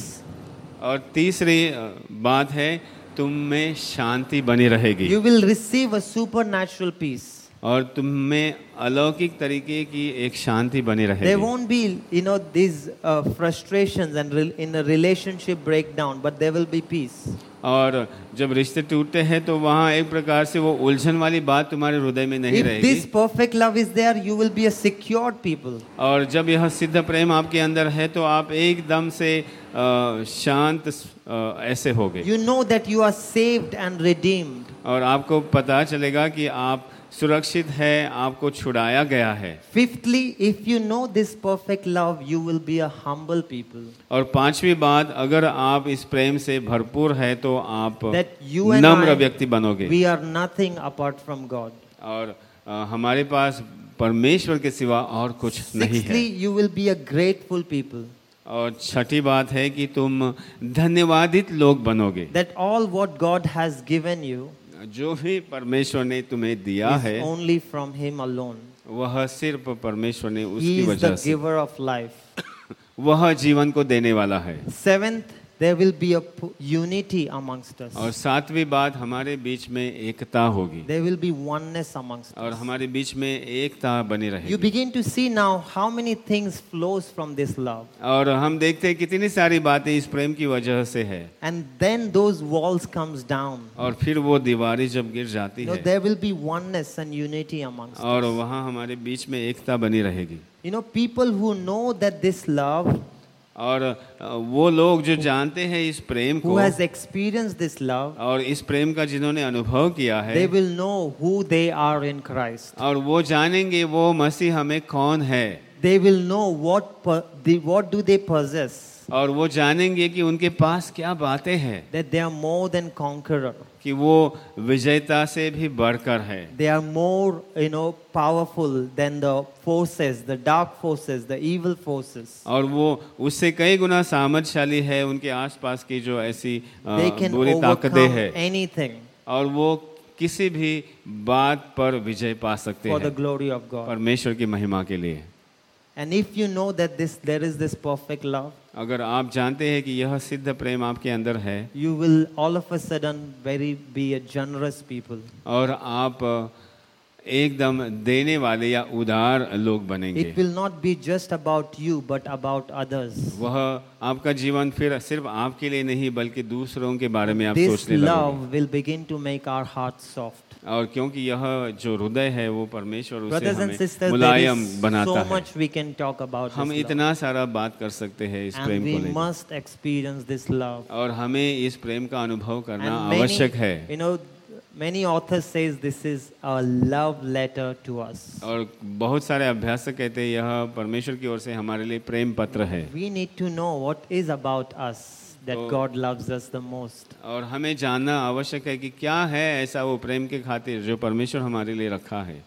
और तीसरी बात है, तुम में शांति बनी रहेगी। You will receive a supernatural peace. और तुम में अलौकिक तरीके की एक शांति बनी There रहेगी। won't be, you know, these uh, frustrations and re- in a relationship breakdown, but there will be peace. और जब रिश्ते टूटते हैं तो वहाँ एक प्रकार से वो उलझन वाली बात तुम्हारे हृदय में नहीं If रहेगी। this perfect love is there, you will be a secured people. और जब यह सिद्ध प्रेम आपके अंदर है तो आप एकदम से अ, शांत अ, ऐसे होगे। You know that you are saved and redeemed. और आपको पता चलेगा कि आप सुरक्षित है, आपको छुड़ाया गया है। Fifthly, if you know this perfect love, you will be a humble people. और पांचवी बात, अगर आप इस प्रेम से भरपूर है तो आप That you and नम्र I, व्यक्ति बनोगे। we are nothing apart from God. और अ, हमारे पास परमेश्वर के सिवा और कुछ नहीं Sixthly, है। you will be a grateful people. और छठी बात है कि तुम धन्यवादित लोग बनोगे। That all what God has given you जो भी परमेश्वर ने तुम्हें दिया is है only from Him alone. वह सिर्फ परमेश्वर ने He उसकी is वजह the से, giver of life. वह जीवन को देने वाला है। Seventh, there will be a p- unity amongst us. और सातवीं बात, हमारे बीच में एकता होगी There will be oneness amongst और us. हमारे बीच में एकता बनी You रहेगी। begin to see now how many things flows from this love. और हम देखते हैं कितनी सारी बातें इस प्रेम की वजह से है। And then those walls comes down. और फिर वो दीवारें जब गिर जाती You know, है there will be oneness and unity amongst और us. वहाँ हमारे बीच में एकता बनी रहेगी। You know, people who know that this love, और अ, वो लोग जो जानते हैं इस प्रेम who को has experienced this love, और इस प्रेम का जिन्होंने अनुभव किया है, they will know who they are in Christ. और वो जानेंगे वो मसीह हमें कौन है, They will know what per, the, what do they possess. और वो जानेंगे कि उनके पास क्या बातें हैं, That they are more than conqueror. कि वो विजेता से भी बढ़कर है। They are more, you know, powerful than the forces, the dark forces, the evil forces. और वो उससे कई गुना सामर्थ्यशाली है, उनके आसपास की जो ऐसी अ, They can बुरी ताकतें overcome हैं, anything और वो किसी भी बात पर विजय पा सकते for the हैं glory of God. परमेश्वर की महिमा के लिए। And if you know that this there is this perfect love, अगर आप जानते हैं कि यह सिद्ध प्रेम आपके अंदर है you will all of a sudden very be a generous people. और आप एकदम देने वाले या उदार लोग बनेंगे। It will not be just about you, but about others. वह आपका जीवन फिर सिर्फ आपके लिए नहीं बल्कि दूसरों के बारे में आप This सोचने लगोगे। love will begin to make our hearts soft. और क्योंकि यह जो हृदय है वो परमेश्वर उसे Brothers and हमें sisters, there मुलायम is बनाता so है। much we can talk about हम this love. इतना सारा बात कर सकते हैं इस प्रेम And को we लेकर, must experience this love. और हमें इस प्रेम का अनुभव करना And many, आवश्यक है। you know, many authors says this is a love letter to us. और बहुत सारे अभ्यासक कहते हैं यह परमेश्वर की ओर से हमारे लिए प्रेम पत्र है। We need to know what is about us that तो- God loves us the most. और हमें जानना आवश्यक है कि क्या है ऐसा वो प्रेम के खातिर जो परमेश्वर हमारे लिए रखा है।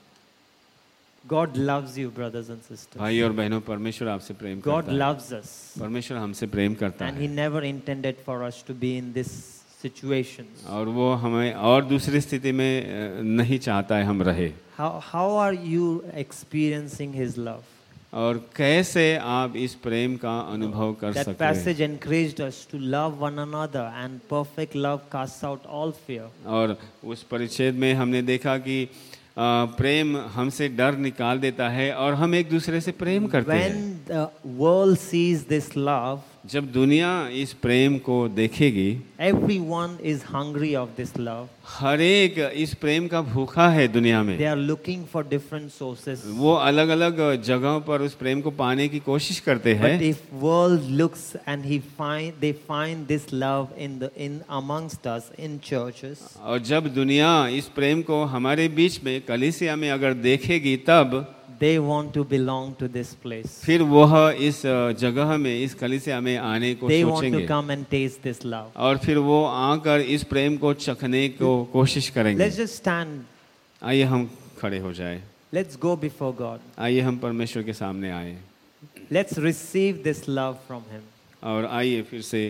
God loves you, brothers and sisters. भाई और बहनों, परमेश्वर आपसे प्रेम God करता है। loves us. परमेश्वर हमसे प्रेम करता And है He never intended for us to be in this situations. और वो हमें और दूसरी स्थिति में अ, नहीं चाहता है हम रहे। How, how are you experiencing His love? और कैसे आप इस प्रेम का अनुभव कर That सकते हैं। passage encouraged us to love one another, and perfect love casts out all fear. और उस परिच्छेद में हमने देखा कि अ, प्रेम हमसे डर निकाल देता है और हम एक दूसरे से प्रेम करते हैं। When the world sees this love, जब दुनिया इस प्रेम को देखेगी, everyone is hungry of this love. हर एक इस प्रेम का भूखा है दुनिया में। They are looking for different sources. वो अलग अलग जगहों पर उस प्रेम को पाने की कोशिश करते हैं। But if world looks and he find they find this love in the in amongst us in churches, और जब दुनिया इस प्रेम को हमारे बीच में कलीसिया में अगर देखेगी, तब they want to belong to this place. फिर वह इस जगह में, इस कलीसिया में आने को They want to सोचेंगे come and taste this love. और फिर वो आकर इस प्रेम को चखने को कोशिश करेंगे। Let's just stand. आइए हम खड़े हो जाए, Let's go before God. आइए हम परमेश्वर के सामने आए Let's receive this love from Him. और आइए फिर से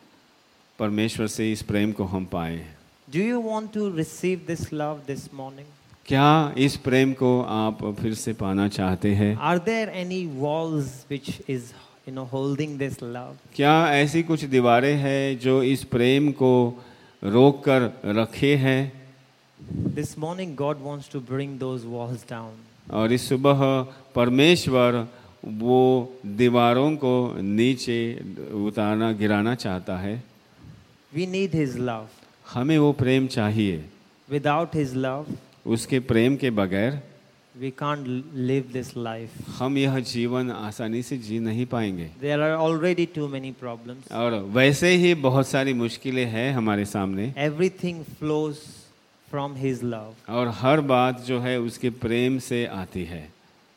परमेश्वर से इस प्रेम को हम पाए। Do you want to receive this love this morning? क्या इस प्रेम को आप फिर से पाना चाहते हैं? Are there any walls which is you know holding this love? क्या ऐसी कुछ दीवारें हैं जो इस प्रेम को रोक कर रखे हैं? This morning God wants to bring those walls down. और इस सुबह परमेश्वर वो दीवारों को नीचे उतारना, गिराना चाहता है। We need His love. हमें वो प्रेम चाहिए। Without His love, उसके प्रेम के बगैर we can't live this life. हम यह जीवन आसानी से जी नहीं पाएंगे। There are already too many problems. और वैसे ही बहुत सारी मुश्किलें हैं हमारे सामने, Everything flows from His love. और हर बात जो है उसके प्रेम से आती है।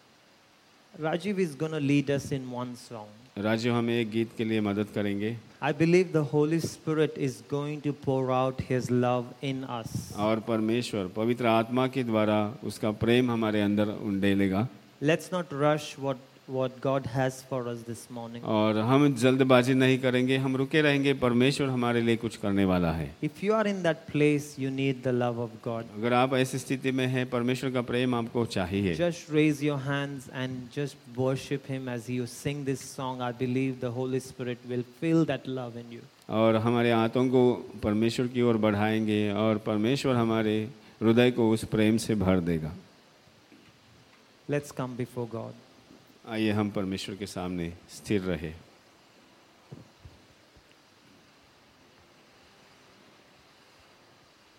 Rajiv is going to lead us in one song. Raju हमें एक गीत के लिए मदद करेंगे। I believe the Holy Spirit is going to pour out His love in us. और परमेश्वर पवित्र आत्मा के द्वारा उसका प्रेम हमारे अंदर उंडेलेगा। Let's not rush what what God has for us this morning. और हम जल्दबाजी नहीं करेंगे, हम रुके रहेंगे। परमेश्वर हमारे लिए कुछ करने वाला है। If you are in that place, you need the love of God. अगर आप ऐसी स्थिति में हैं, परमेश्वर का प्रेम आपको चाहिए। Just raise your hands and just worship Him as you sing this song. I believe the Holy Spirit will fill that love in you. और हमारे हाथों को परमेश्वर की ओर बढ़ाएंगे और परमेश्वर हमारे हृदय को उस प्रेम से भर देगा। Let's come before God. आइए हम परमेश्वर के सामने स्थिर रहे।